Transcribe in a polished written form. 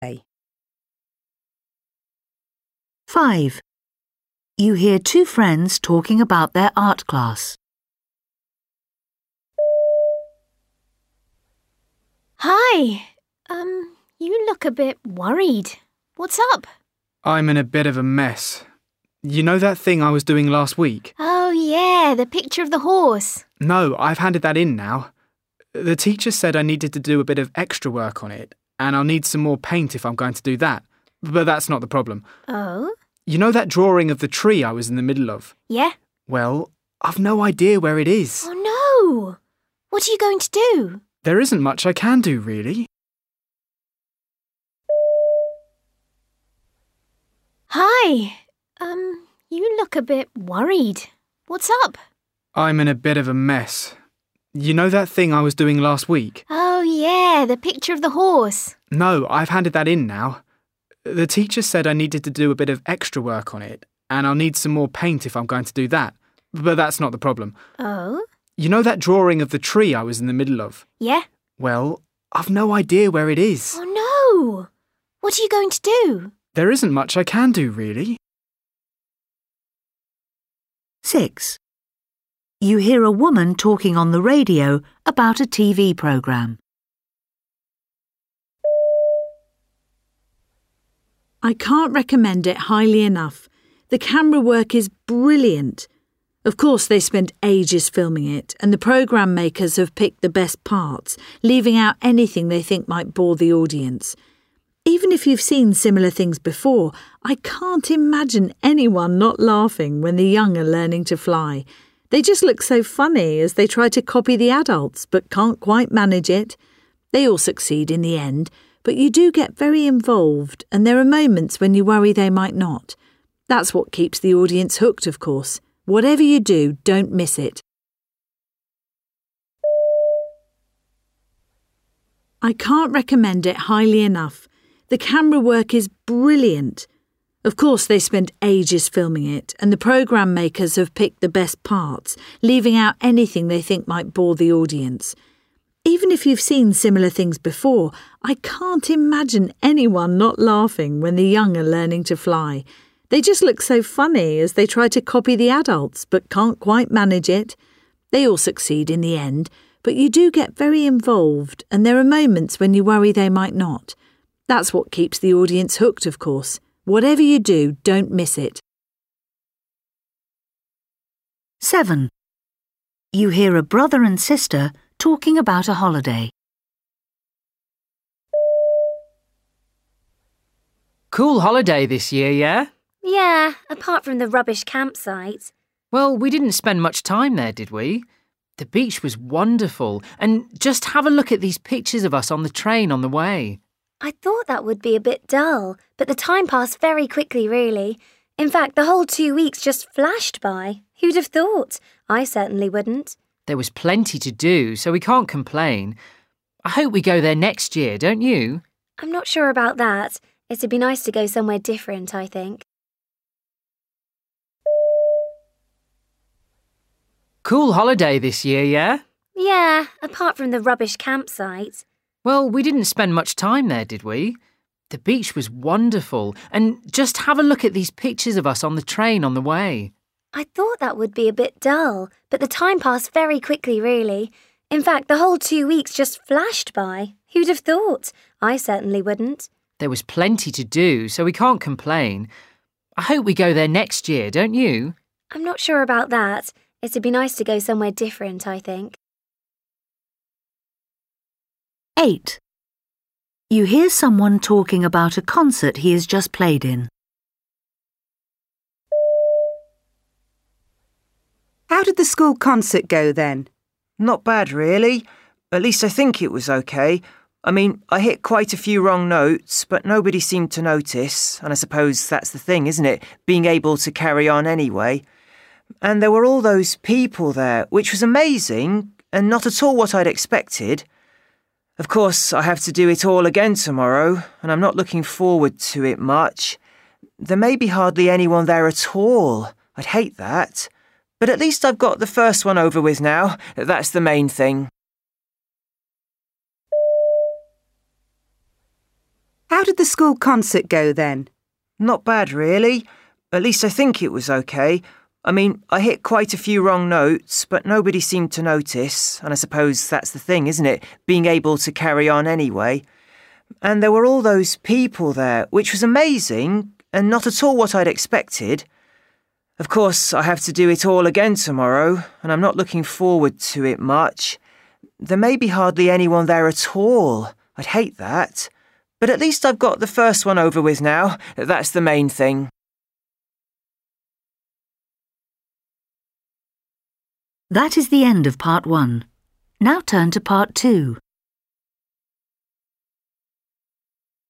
5. You hear two friends talking about their art class. Hi. You look a bit worried. What's up? I'm in a bit of a mess. You know that thing I was doing last week? Oh, yeah, the picture of the horse. No, I've handed that in now. The teacher said I needed to do a bit of extra work on it, and I'll need some more paint if I'm going to do that. But that's not the problem. Oh? You know that drawing of the tree I was in the middle of? Yeah. Well, I've no idea where it is. Oh, no. What are you going to do? There isn't much I can do, really. Hi. You look a bit worried. What's up? I'm in a bit of a mess. You know that thing I was doing last week? Oh, yeah, the picture of the horse. No, I've handed that in now. The teacher said I needed to do a bit of extra work on it, and I'll need some more paint if I'm going to do that. But that's not the problem. Oh? You know that drawing of the tree I was in the middle of? Yeah. Well, I've no idea where it is. Oh, no. What are you going to do? There isn't much I can do, really. 6. You hear a woman talking on the radio about a TV programme. I can't recommend it highly enough. The camera work is brilliant. Of course, they spent ages filming it, and the programme makers have picked the best parts, leaving out anything they think might bore the audience. Even if you've seen similar things before, I can't imagine anyone not laughing when the young are learning to fly. They just look so funny as they try to copy the adults but can't quite manage it. They all succeed in the end, but you do get very involved, and there are moments when you worry they might not. That's what keeps the audience hooked, of course. Whatever you do, don't miss it. I can't recommend it highly enough. The camera work is brilliant. Of course, they spent ages filming it, and the programme makers have picked the best parts, leaving out anything they think might bore the audience. Even if you've seen similar things before, I can't imagine anyone not laughing when the young are learning to fly. They just look so funny as they try to copy the adults but can't quite manage it. They all succeed in the end, but you do get very involved, and there are moments when you worry they might not. That's what keeps the audience hooked, of course. Whatever you do, don't miss it. 7. You hear a brother and sister talking about a holiday. Cool holiday this year, yeah? Yeah, apart from the rubbish campsite. Well, we didn't spend much time there, did we? The beach was wonderful, and just have a look at these pictures of us on the train on the way. I thought that would be a bit dull, but the time passed very quickly, really. In fact, the whole 2 weeks just flashed by. Who'd have thought? I certainly wouldn't. There was plenty to do, so we can't complain. I hope we go there next year, don't you? I'm not sure about that. It'd be nice to go somewhere different, I think. Cool holiday this year, yeah? Yeah, apart from the rubbish campsite. Well, we didn't spend much time there, did we? The beach was wonderful, and just have a look at these pictures of us on the train on the way. I thought that would be a bit dull, but the time passed very quickly, really. In fact, the whole 2 weeks just flashed by. Who'd have thought? I certainly wouldn't. There was plenty to do, so we can't complain. I hope we go there next year, don't you? I'm not sure about that. It'd be nice to go somewhere different, I think. 8. You hear someone talking about a concert he has just played in. How did the school concert go then? Not bad, really. At least I think it was okay. I mean, I hit quite a few wrong notes, but nobody seemed to notice, and I suppose that's the thing, isn't it? Being able to carry on anyway. And there were all those people there, which was amazing, and not at all what I'd expected. Of course, I have to do it all again tomorrow, and I'm not looking forward to it much. There may be hardly anyone there at all. I'd hate that. But at least I've got the first one over with now. That's the main thing. How did the school concert go then? Not bad, really. At least I think it was okay. I mean, I hit quite a few wrong notes, but nobody seemed to notice, and I suppose that's the thing, isn't it? Being able to carry on anyway. And there were all those people there, which was amazing, and not at all what I'd expected. Of course, I have to do it all again tomorrow, and I'm not looking forward to it much. There may be hardly anyone there at all. I'd hate that. But at least I've got the first one over with now. That's the main thing. That is the end of part 1. Now turn to part 2.